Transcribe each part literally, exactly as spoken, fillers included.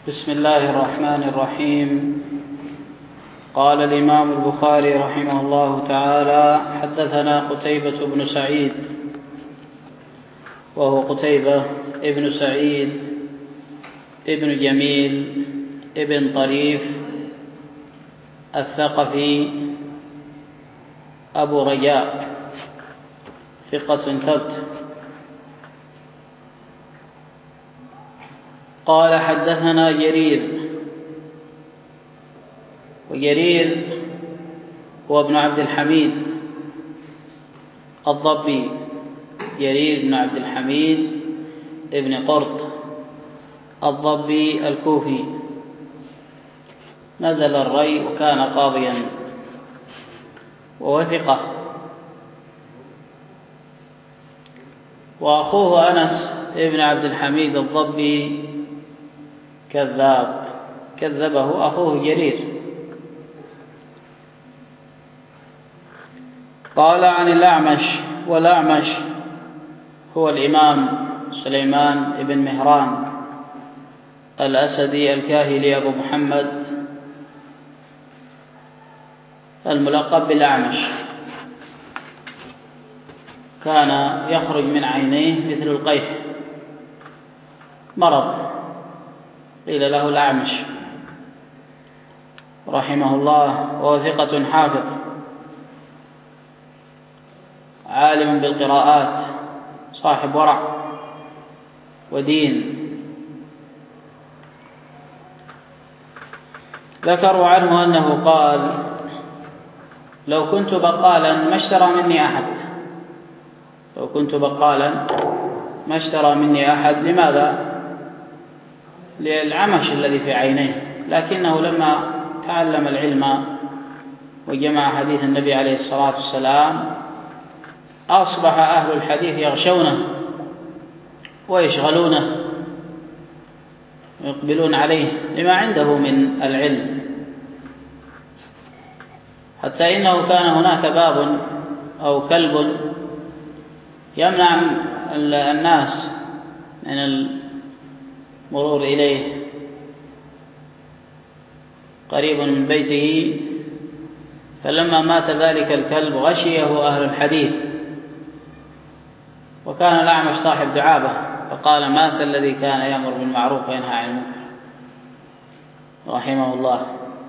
بسم الله الرحمن الرحيم. قال الإمام البخاري رحمه الله تعالى: حدثنا قتيبة بن سعيد، وهو قتيبة ابن سعيد ابن جميل ابن طريف الثقفي أبو رجاء، ثقة ثبت. قال: حدثنا جرير، وجرير هو ابن عبد الحميد الضبي، جرير بن عبد الحميد ابن قرط الضبي الكوفي، نزل الري وكان قاضيا ووثقه. وأخوه أنس ابن عبد الحميد الضبي كذاب، كذبه أخوه جرير. قال: عن الأعمش، والأعمش هو الإمام سليمان بن مهران الأسدي الكاهلي أبو محمد الملقب بالأعمش، كان يخرج من عينيه مثل القيح، مرض، قيل له الأعمش رحمه الله، وهو ثقة حافظ عالم بالقراءات، صاحب ورع ودين. ذكروا عنه أنه قال: لو كنت بقالا ما اشترى مني أحد، لو كنت بقالا ما اشترى مني أحد. لماذا؟ للعمش الذي في عينيه، لكنه لما تعلم العلم وجمع حديث النبي عليه الصلاة والسلام أصبح أهل الحديث يغشونه ويشغلونه ويقبلون عليه لما عنده من العلم، حتى إنه كان هناك باب أو كلب يمنع الناس من المرور إليه قريب من بيته، فلما مات ذلك الكلب غشيه أهل الحديث، وكان الأعمش صاحب دعابة، فقال: مات الذي كان يأمر بالمعروف وينهى عن المنكر، رحمه الله.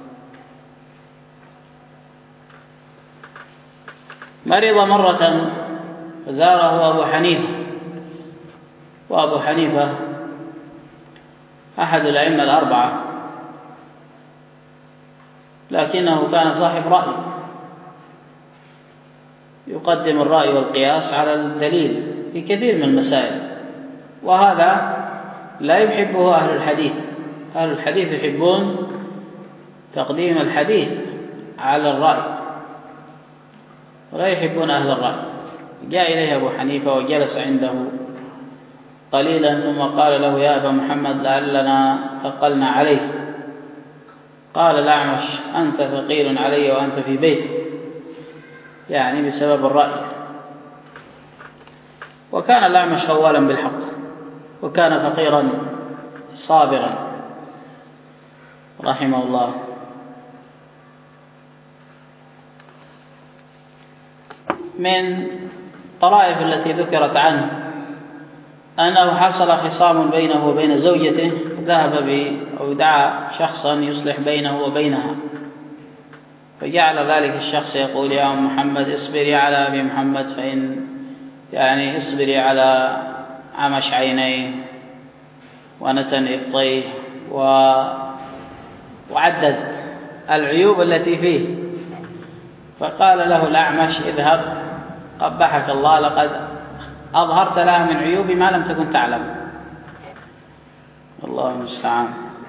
مرض مرة فزاره أبو حنيفة، وأبو حنيفة أحد الأئمة الأربعة، لكنه كان صاحب رأي، يقدم الرأي والقياس على الدليل في كثير من المسائل، وهذا لا يحبه أهل الحديث. أهل الحديث يحبون تقديم الحديث على الرأي، ولا يحبون أهل الرأي. جاء إليه أبو حنيفة وجلس عنده قليلا، ثم قال له: يا أبا محمد، لعلنا ثقلنا عليك. قال الأعمش: أنت ثقيل علي وأنت في بيتك، يعني بسبب الرأي. وكان الأعمش خوالا بالحق، وكان فقيرا صابرا رحمه الله. من طرائف التي ذكرت عنه أنه حصل خصام بينه وبين زوجته، ذهب ب أو دعا شخصا يصلح بينه وبينها، فجعل ذلك الشخص يقول: يا أم محمد اصبري على أبي محمد، فإن يعني اصبري على عمش عينيه ونتن إبطيه، و... وعدد العيوب التي فيه. فقال له الأعمش: اذهب قبحك الله، لقد أظهرت لها من عيوب ما لم تكن تعلم. الله المستعان.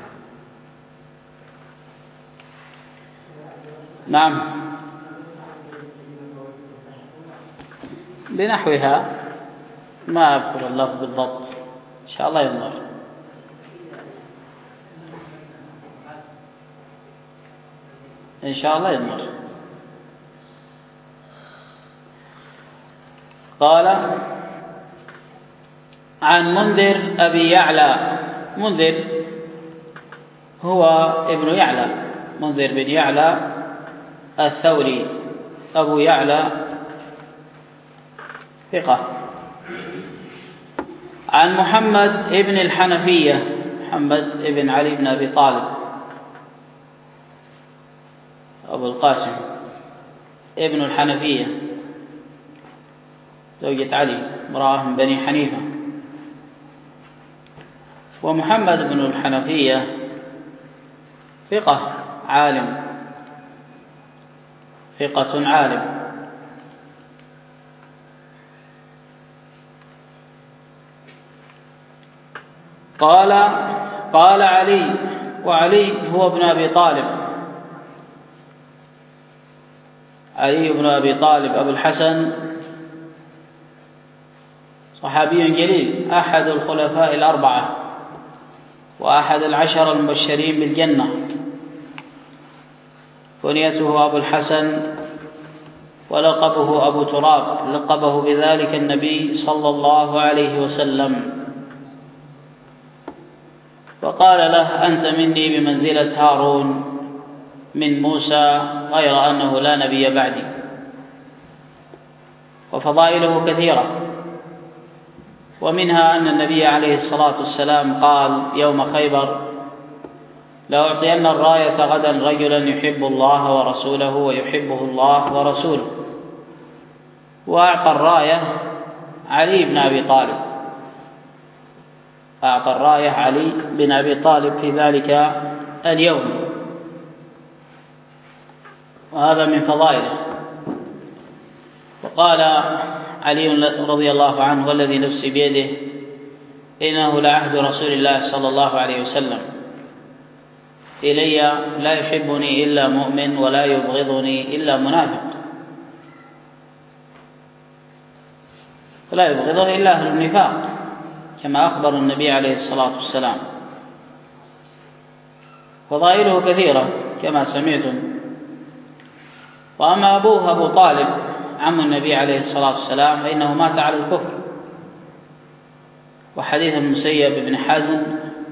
نعم، بنحوها، ما أذكر اللفظ بالضبط، إن شاء الله ينظر. إن شاء الله ينظر. قال: عن منذر أبي يعلى. منذر هو ابن يعلى، منذر بن يعلى الثوري أبو يعلى ثقة. عن محمد ابن الحنفية، محمد ابن علي بن أبي طالب أبو القاسم ابن الحنفية زوجة علي امرأة من بني حنيفة. ومحمد بن الحنفية ثقة عالم، ثقة عالم. قال قال علي، وعلي هو ابن أبي طالب، علي بن أبي طالب أبو الحسن صحابي جليل، أحد الخلفاء الأربعة وأحد العشر المبشرين بالجنة، كنيته أبو الحسن ولقبه أبو تراب، لقبه بذلك النبي صلى الله عليه وسلم، فقال له: أنت مني بمنزلة هارون من موسى، غير أنه لا نبي بعدي. وفضائله كثيرة، ومنها أن النبي عليه الصلاة والسلام قال يوم خيبر: لأعطين الراية غدا رجلا يحب الله ورسوله ويحبه الله ورسوله، وأعطى الراية علي بن أبي طالب، أعطى الراية علي بن أبي طالب في ذلك اليوم، وهذا من فضائله. وقال علي رضي الله عنه: والذي نفسي بيده إنه لعهد رسول الله صلى الله عليه وسلم إلي لا يحبني إلا مؤمن ولا يبغضني إلا منافق، ولا يبغضه إلا أهل النفاق، كما أخبر النبي عليه الصلاة والسلام. فضائله كثيرة كما سمعتم. وأما أبوه أبو طالب عم النبي عليه الصلاة والسلام فإنه مات على الكفر. وحديث المسيب بن حزم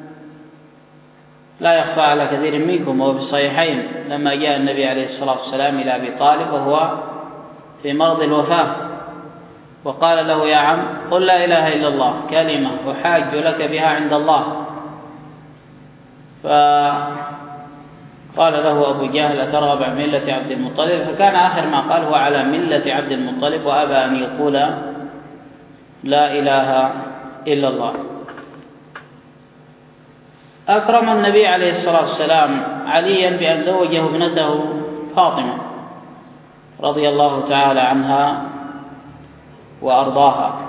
لا يخفى على كثير منكم، وهو في الصحيحين، لما جاء النبي عليه الصلاة والسلام إلى أبي طالب وهو في مرض الوفاة، وقال له: يا عم، قل لا إله إلا الله كلمة أحاج لك بها عند الله. فقال له أبو جهل: أترغب عن ملة عبد المطلب؟ فكان آخر ما قال: هو على ملة عبد المطلب، وأبى أن يقول لا إله إلا الله. أكرم النبي عليه الصلاة والسلام عليا بأن زوجه ابنته فاطمة رضي الله تعالى عنها وأرضاها.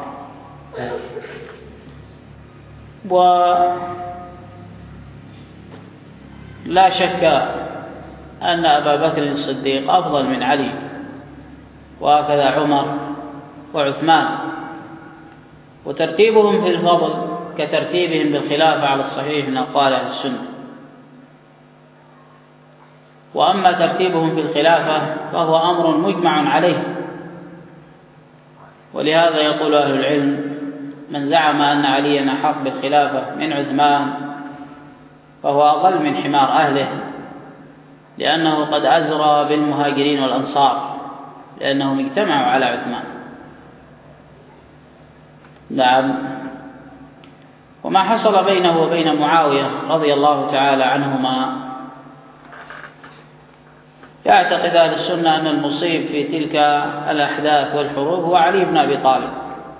ولا شك أن أبا بكر الصديق أفضل من علي، وهكذا عمر وعثمان، وترتيبهم في الفضل كترتيبهم بالخلافة على الصحيح من أقوال أهل السنة. وأما ترتيبهم في الخلافة فهو أمر مجمع عليه، ولهذا يقول أهل العلم: من زعم أن عليا أحق بالخلافة من عثمان فهو أضل من حمار أهله، لأنه قد أزرى بالمهاجرين والأنصار، لأنهم اجتمعوا على عثمان. نعم. وما حصل بينه وبين معاوية رضي الله تعالى عنهما، يعتقد أهل السنة أن المصيب في تلك الأحداث والحروب هو علي بن أبي طالب،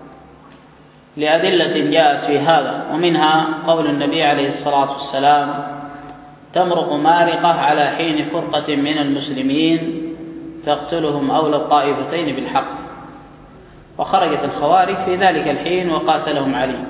لأدلة جاءت في هذا، ومنها قول النبي عليه الصلاة والسلام: تمرق مارقة على حين فرقة من المسلمين تقتلهم أولى الطائفتين بالحق. وخرجت الخوارج في ذلك الحين وقاتلهم علي.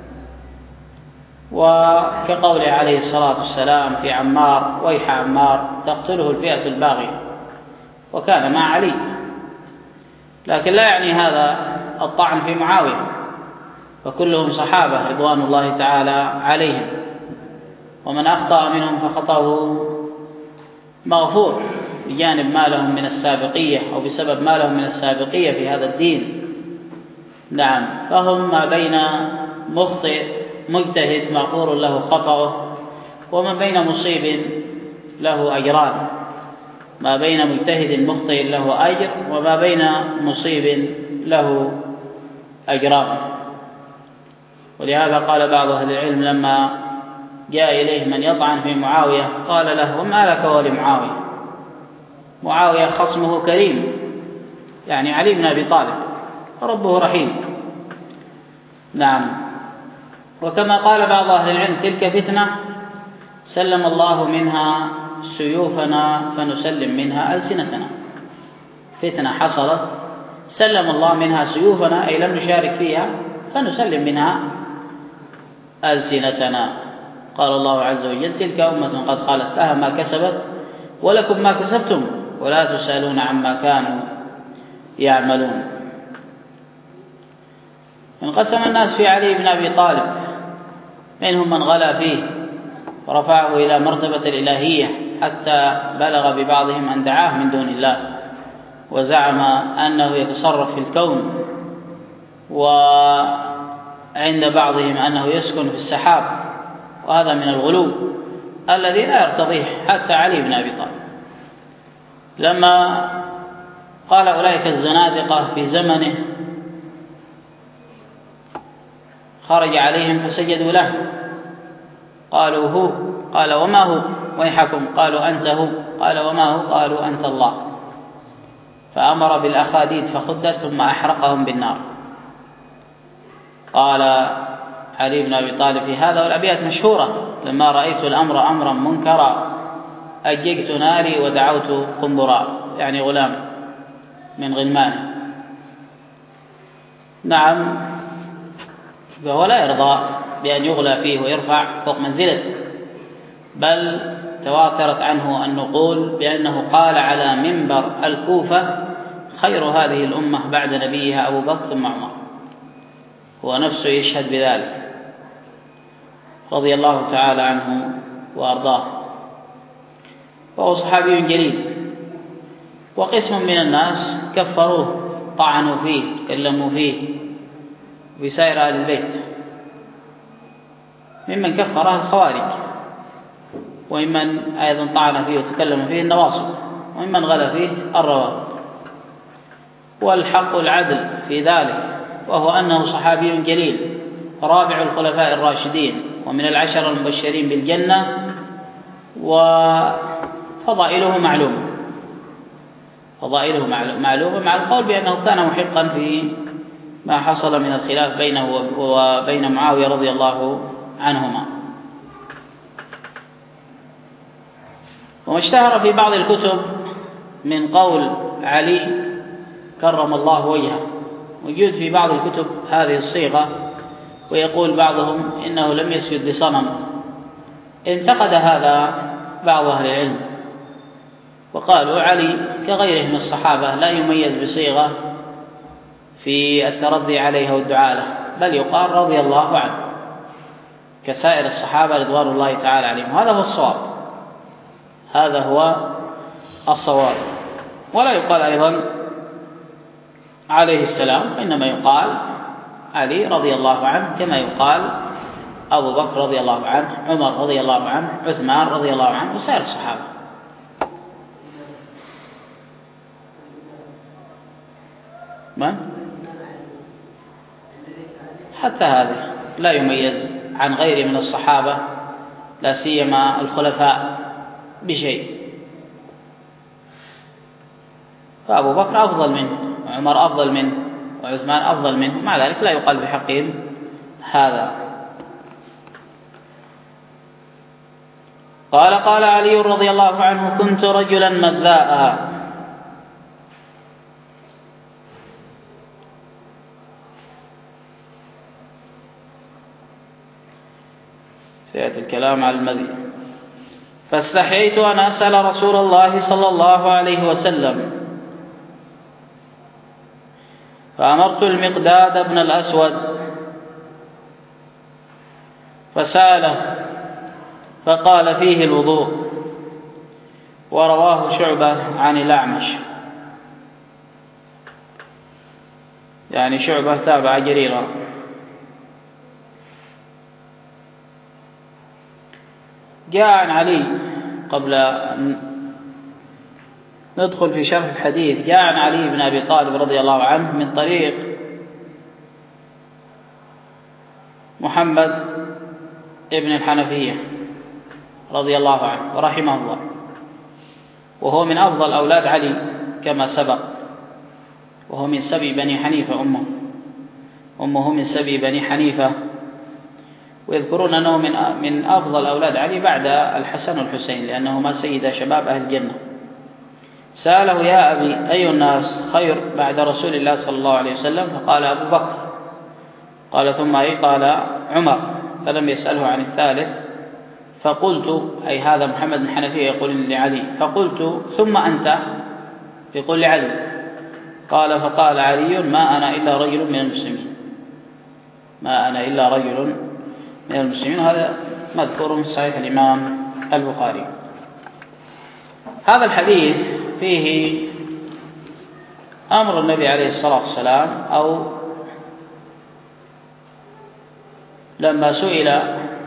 وكقوله عليه الصلاة والسلام في عمار: ويح عمار تقتله الفئة الباغية، وكان مع علي. لكن لا يعني هذا الطعن في معاوية، فكلهم صحابة رضوان الله تعالى عليهم، ومن أخطأ منهم فخطأه مغفور بجانب ما لهم من السابقية، أو بسبب ما لهم من السابقية في هذا الدين. نعم. فهم ما بين مخطئ مجتهد مغفور له خطأه، وما بين مصيب له أجران، ما بين مجتهد مخطئ له أجر، وما بين مصيب له أجران. ولهذا قال بعض أهل العلم لما جاء إليه من يطعن في معاوية قال له: وما لك ولمعاوية؟ معاوية خصمه كريم، يعني علي بن أبي طالب، ربه رحيم. نعم. وكما قال بعض أهل العلم: تلك فتنة سلم الله منها سيوفنا فنسلم منها ألسنتنا. فتنة حصلت سلم الله منها سيوفنا، أي لم نشارك فيها، فنسلم منها ألسنتنا. قال الله عز وجل: تلك أمة قد خلت لها ما كسبت ولكم ما كسبتم ولا تسألون عما كانوا يعملون. انقسم الناس في علي بن أبي طالب، منهم من غلا فيه ورفعه إلى مرتبة الإلهية حتى بلغ ببعضهم أن دعاه من دون الله، وزعم أنه يتصرف في الكون، وعند بعضهم أنه يسكن في السحاب، وهذا من الغلو الذي لا يرتضيه حتى علي بن أبي طالب. لما قال أولئك الزنادقة في زمنه خرج عليهم فسجدوا له، قالوا: هو. قال: وما هو؟ ويحكم. قالوا: أنت هو. قال: وما هو؟ قالوا: أنت الله. فأمر بالأخاديد فخدت ثم أحرقهم بالنار. قال علي بن أبي طالب في هذا، والأبيات مشهورة: لما رأيت الأمر أمرا منكرا أججت ناري ودعوت قنبرا، يعني غلام من غلمانه. نعم. فهو لا يرضى بأن يغلى فيه ويرفع فوق منزلته، بل تواترت عنه النقول بأنه قال على منبر الكوفة: خير هذه الأمة بعد نبيها أبو بكر ثم عمر. هو نفسه يشهد بذلك رضي الله تعالى عنه وأرضاه. وهو صحابي جليل. وقسم من الناس كفروه، طعنوا فيه، تكلموا فيه بسائر أهل البيت، ممن كفره الخوارج، وممن أيضا طعن فيه وتكلم فيه النواصب، وممن غلا فيه الروافض. والحق العدل في ذلك، وهو أنه صحابي جليل، رابع الخلفاء الراشدين، ومن العشر المبشرين بالجنة، وفضائله معلومة فضائله معلومة مع القول بأنه كان محقا في ما حصل من الخلاف بينه وبين معاوية رضي الله عنهما. وما اشتهر في بعض الكتب من قول علي كرم الله وجهه، موجود في بعض الكتب هذه الصيغة، ويقول بعضهم إنه لم يسجد لصنم. انتقد هذا بعض أهل العلم وقالوا: علي كغيره من الصحابة لا يميز بصيغة في الترضي عليها والدعاء له، بل يقال رضي الله عنه كسائر الصحابة رضوان الله تعالى عليهم. هذا هو الصواب، هذا هو الصواب. ولا يقال أيضا عليه السلام، إنما يقال علي رضي الله عنه، كما يقال أبو بكر رضي الله عنه، عمر رضي الله عنه، عثمان رضي الله عنه، وسائر الصحابة. من؟ حتى هذه لا يميز عن غيره من الصحابة، لا سيما الخلفاء، بشيء. فأبو بكر أفضل منه، وعمر أفضل منه، وعثمان أفضل منه، مع ذلك لا يقال بحقهم هذا. قال: قال علي رضي الله عنه: كنت رجلا مذاء، سيأتي الكلام على المذي، فاستحييت أن أسأل رسول الله صلى الله عليه وسلم، فأمرت المقداد بن الأسود فسأله فقال: فيه الوضوء. ورواه شعبة عن الأعمش، يعني شعبة تابع جريرا. جاء عن علي قبل أن ندخل في شرح الحديث، جاء عن علي بن أبي طالب رضي الله عنه من طريق محمد ابن الحنفية رضي الله عنه ورحمه الله، وهو من أفضل أولاد علي كما سبق، وهو من سبي بني حنيفة، أمه أمه من سبي بني حنيفة، ويذكرون أنه من من أفضل أولاد علي بعد الحسن والحسين، لأنهما سيدا شباب أهل الجنة. سأله: يا أبي، أي الناس خير بعد رسول الله صلى الله عليه وسلم؟ فقال: أبو بكر. قال: ثم أي؟ قال: عمر. فلم يسأله عن الثالث. فقلت، أي هذا محمد بن حنفية يقول لعلي، فقلت: ثم أنت؟ يقول لعلي. قال: فقال علي: ما أنا إلا رجل من المسلمين، ما أنا إلا رجل من المسلمين. هذا مذكور في صحيح الإمام البخاري. هذا الحديث فيه أمر النبي عليه الصلاة والسلام، أو لما سئل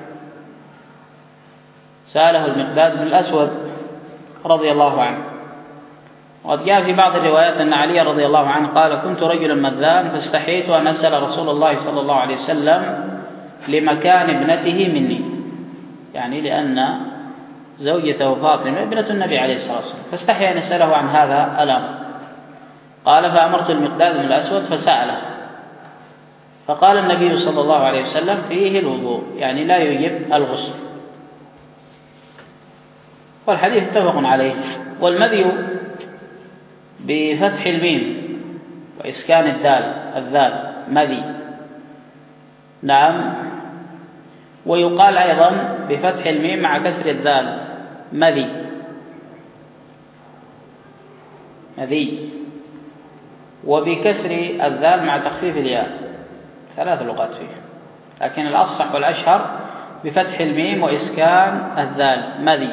سأله المقداد بن الأسود رضي الله عنه، وقد جاء في بعض الروايات أن علي رضي الله عنه قال: كنت رجلا مذان فاستحييت أن أسأل رسول الله صلى الله عليه وسلم لمكان ابنته مني، يعني لأن زوجته فاطمة ابنة النبي عليه الصلاة والسلام، فاستحيا أن يسأله عن هذا الأمر. قال: فأمرت المقداد بن الأسود فسأله، فقال النبي صلى الله عليه وسلم: فيه الوضوء، يعني لا يجب الغسل. والحديث متفق عليه. والمذي بفتح الميم وإسكان الدال، الذال مذي، نعم. ويقال أيضا بفتح الميم مع كسر الذال مذي، مذي، وبكسر الذال مع تخفيف الياء. ثلاث لغات فيه، لكن الأفصح والأشهر بفتح الميم وإسكان الذال مذي.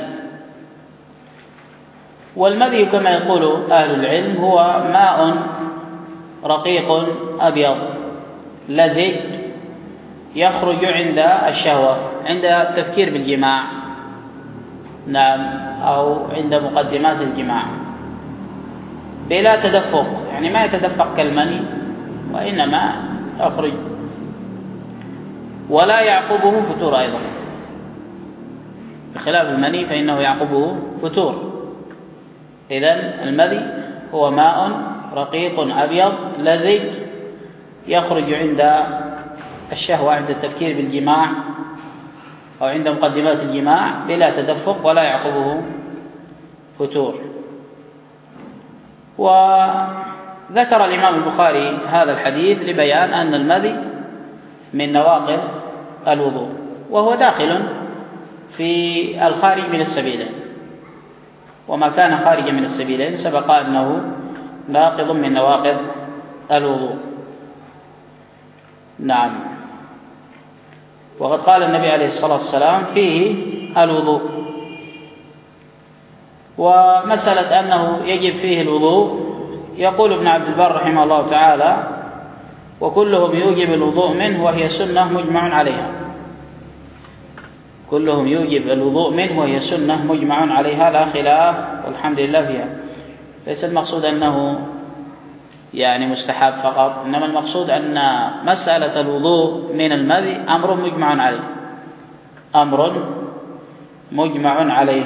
والمذي كما يقول أهل العلم هو ماء رقيق أبيض لزج يخرج عند الشهوة، عند التفكير بالجماع، نعم، أو عند مقدمات الجماع، بلا تدفق، يعني ما يتدفق كالمني، وإنما يخرج، ولا يعقبه فتور أيضا، بخلاف المني فإنه يعقبه فتور. إذن المذي هو ماء رقيق أبيض لزج يخرج عند الشهوة، عند التفكير بالجماع أو عند مقدمات الجماع، بلا تدفق ولا يعقبه فتور. وذكر الإمام البخاري هذا الحديث لبيان أن المذي من نواقض الوضوء، وهو داخل في الخارج من السبيلين، وما كان خارجا من السبيلين سبق أنه ناقض من نواقض الوضوء، نعم. وقد قال النبي عليه الصلاة والسلام: فيه الوضوء. ومسألة أنه يجب فيه الوضوء، يقول ابن عبد البر رحمه الله تعالى: وكلهم يوجب الوضوء منه وهي سنة مجمع عليها. كلهم يوجب الوضوء منه وهي سنة مجمع عليها لا خلاف والحمد لله فيها. ليس المقصود أنه يعني مستحب فقط، إنما المقصود أن مسألة الوضوء من المذي أمر مجمع عليه، أمر مجمع عليه.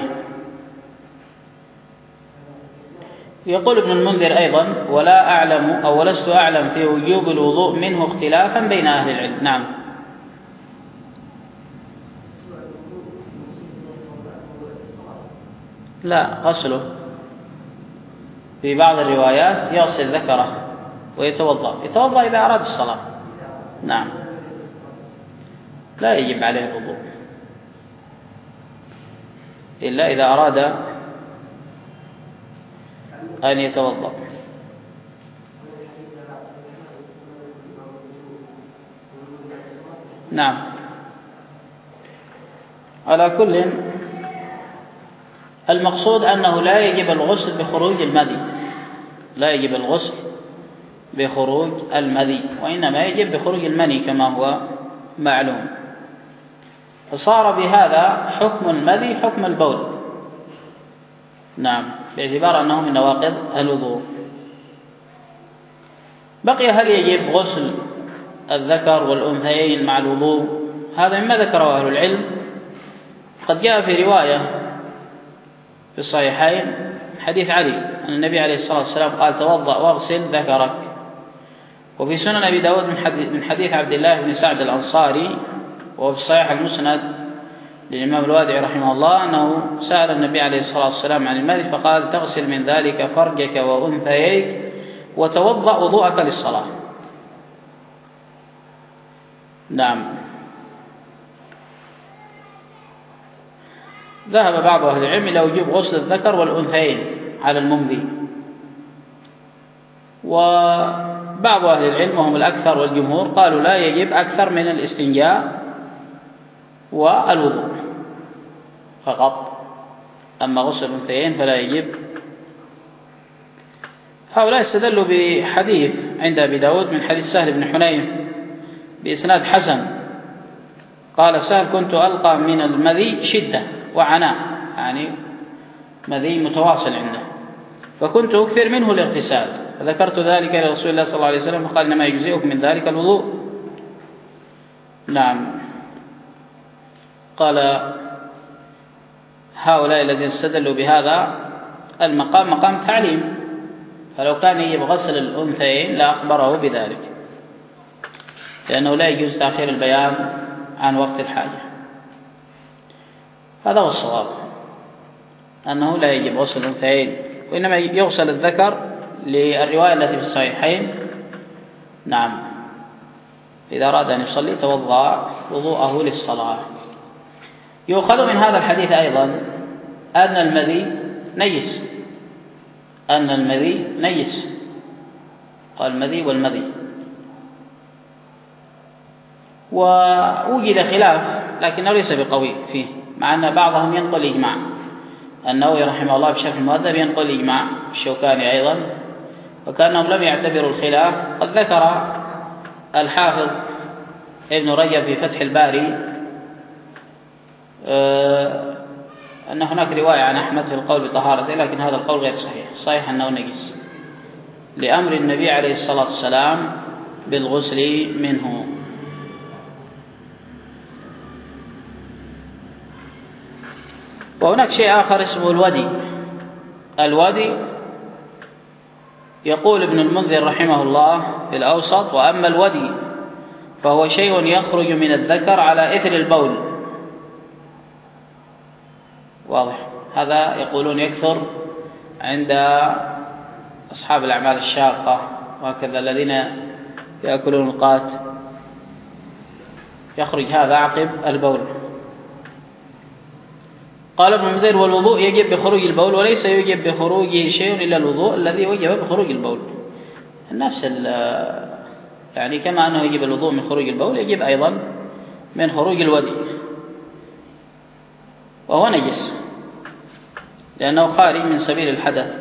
يقول ابن المنذر أيضا: ولا أعلم أو لست أعلم في وجوب الوضوء منه اختلافا بين أهل العلم. نعم. لا، غسله في بعض الروايات يغسل ذكره ويتوضأ، يتوضأ إذا أراد الصلاة، نعم، لا يجب عليه الوضوء إلا إذا أراد أن يتوضأ. نعم. على كل، المقصود أنه لا يجب الغسل بخروج المذي، لا يجب الغسل بخروج المذي، وإنما يجب بخروج المني كما هو معلوم. فصار بهذا حكم المذي حكم البول، نعم، باعتبار أنه من نواقض الوضوء. بقي هل يجب غسل الذكر والأنثيين مع الوضوء؟ هذا مما ذكره أهل العلم. قد جاء في رواية في الصحيحين حديث علي أن النبي عليه الصلاة والسلام قال: توضأ واغسل ذكرك. وفي سنن أبي داود من حديث عبد الله بن سعد الأنصاري، وفي الصحيح المسند للإمام الوادعي رحمه الله أنه سأل النبي عليه الصلاة والسلام عن المذي فقال: تغسل من ذلك فرجك وأنثييك وتوضأ وضوءك للصلاة. نعم. ذهب بعض أهل العلم إلى وجوب غسل الذكر والأنثيين على الممذي، وبعض أهل العلم وهم الأكثر والجمهور قالوا لا يجب أكثر من الاستنجاء والوضوء فقط، أما غسل الأنثيين فلا يجب. هؤلاء استدلوا بحديث عند أبي داود من حديث سهل بن حنيف بإسناد حسن، قال سهل: كنت ألقى من المذي شدة وعناء، يعني مذي متواصل عنده، فكنت أكثر منه الاغتسال، فذكرت ذلك لرسول الله صلى الله عليه وسلم فقال: إنما يجزئك من ذلك الوضوء. نعم. قال هؤلاء الذين استدلوا بهذا المقام مقام تعليم، فلو كان يجب غسل الأنثيين لأخبره بذلك، لأنه لا يجوز تأخير البيان عن وقت الحاجة. هذا هو الصواب، أنه لا يجب غسل الأنثيين، وإنما يغسل الذكر للرواية التي في الصحيحين. نعم. إذا أراد أن يصلي توضأ وضوءه للصلاة. يؤخذ من هذا الحديث أيضا أن المذي نجس، أن المذي نجس، قال المذي والمذي. ووجد خلاف لكنه ليس بقوي فيه، مع أن بعضهم ينقل إجماع. النووي رحمه الله بشرح المهذب ينقل إجماع، الشوكاني أيضا، وكأنهم لم يعتبروا الخلاف. قد ذكر الحافظ ابن رجب في فتح الباري أن هناك رواية عن أحمد في القول بطهارته، لكن هذا القول غير صحيح. صحيح أنه نجس لأمر النبي عليه الصلاة والسلام بالغسل منه. وهناك شيء آخر اسمه الودي. الودي يقول ابن المنذر رحمه الله في الأوسط: وأما الودي فهو شيء يخرج من الذكر على إثر البول. واضح؟ هذا يقولون يكثر عند أصحاب الأعمال الشاقة، وهكذا الذين يأكلون القات يخرج هذا عقب البول. قال ابن المنذر: والوضوء يجب بخروج البول، وليس يجب بخروجه شيء إلا الوضوء الذي وجب بخروج البول. نفس يعني كما أنه يجب الوضوء من خروج البول يجب أيضا من خروج الودي، وهو نجس لأنه خارج من سبيل الحدث،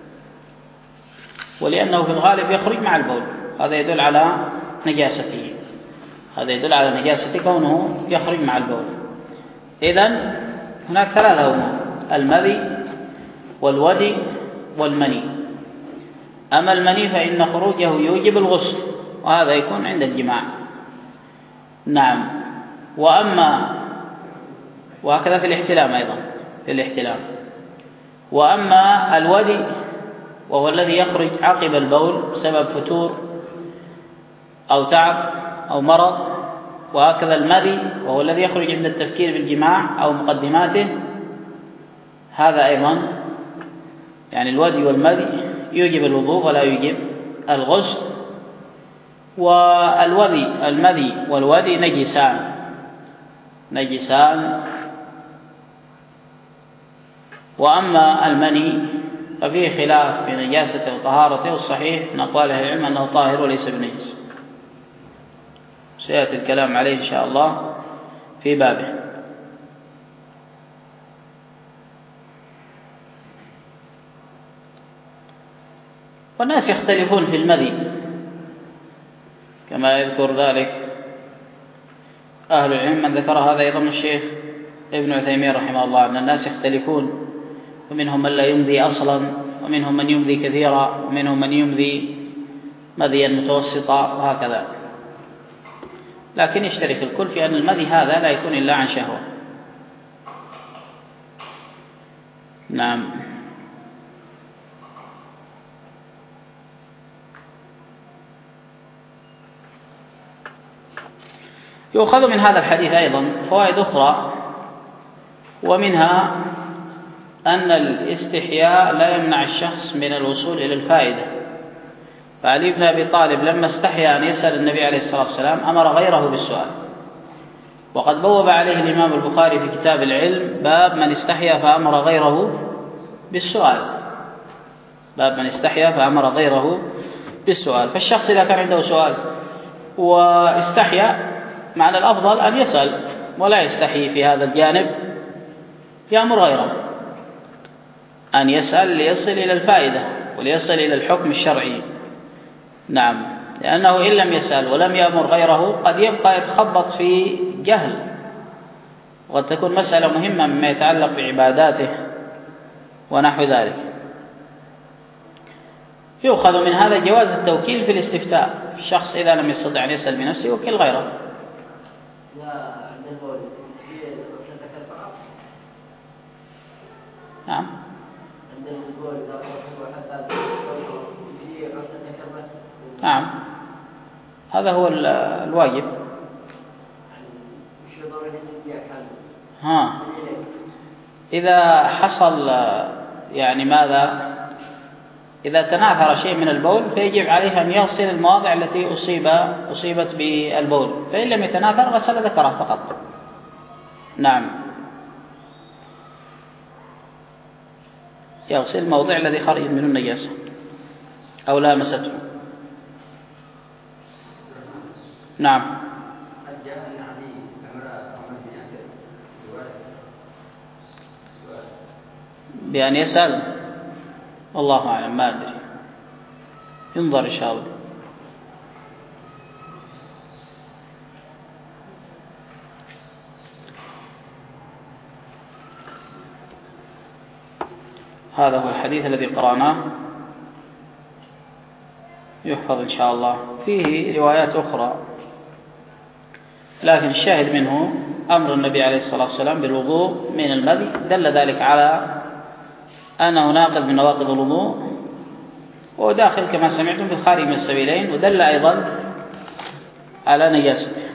ولأنه في الغالب يخرج مع البول. هذا يدل على نجاسته، هذا يدل على نجاسته كونه يخرج مع البول. إذن هناك ثلاثة أمور: المذي والودي والمني. أما المني فإن خروجه يوجب الغسل، وهذا يكون عند الجماع. نعم. وأما وهكذا في الاحتلام أيضا، في الاحتلام. وأما الودي وهو الذي يخرج عقب البول بسبب فتور أو تعب أو مرض، وهكذا المذي وهو الذي يخرج عند التفكير بالجماع أو مقدماته، هذا أيضا يعني الودي والمذي يوجب الوضوء ولا يوجب الغسل. والودي المذي والودي نجسان نجسان وأما المني ففيه خلاف في نجاسته وطهارته، والصحيح من أقوال أهل العلم أنه طاهر وليس بنجس، سيأتي الكلام عليه إن شاء الله في بابه. والناس يختلفون في المذي كما يذكر ذلك أهل العلم من ذكر هذا أيضا الشيخ ابن عثيمين رحمه الله أن الناس يختلفون، ومنهم من لا يمضي أصلا، ومنهم من يمضي كثيرا، ومنهم من يمضي مضيا متوسطا، وهكذا. لكن يشترك الكل في أن المضي هذا لا يكون إلا عن شهوة. نعم. يؤخذ من هذا الحديث أيضا فوائد أخرى، ومنها أن الاستحياء لا يمنع الشخص من الوصول إلى الفائدة. فعلي بن أبي طالب لما استحيا أن يسأل النبي عليه الصلاة والسلام أمر غيره بالسؤال، وقد بوب عليه الإمام البخاري في كتاب العلم باب من استحيا فأمر غيره بالسؤال، باب من استحيا فأمر غيره بالسؤال. فالشخص إذا كان عنده سؤال واستحيا، معنى الأفضل أن يسأل ولا يستحي في هذا الجانب، يأمر غيره أن يسأل ليصل إلى الفائدة وليصل إلى الحكم الشرعي. نعم، لأنه إن لم يسأل ولم يأمر غيره قد يبقى يتخبط في جهل، وقد تكون مسألة مهمة مما يتعلق بعباداته ونحو ذلك. يؤخذ من هذا جواز التوكيل في الاستفتاء، الشخص إذا لم يستطع أن يسأل بنفسه يوكل غيره. نعم. نعم، هذا هو الواجب. ها إذا حصل يعني ماذا؟ إذا تناثر شيء من البول فيجب عليه أن يغسل المواضع التي أصيب أصيبت بالبول، فإن لم يتناثر غسل ذكره فقط. نعم، يغسل الموضع الذي خرج منه النجاسة أو لامسته. نعم. بأن يسأل، والله أعلم، ما أدري، ينظر إن شاء الله. هذا هو الحديث الذي قرأناه، يحفظ إن شاء الله. فيه روايات أخرى، لكن الشاهد منه أمر النبي عليه الصلاة والسلام بالوضوء من المذي، دل ذلك على أنه ناقض من نواقض الوضوء، وداخل كما سمعتم في الخارج من السبيلين، ودل أيضا على نجاسته.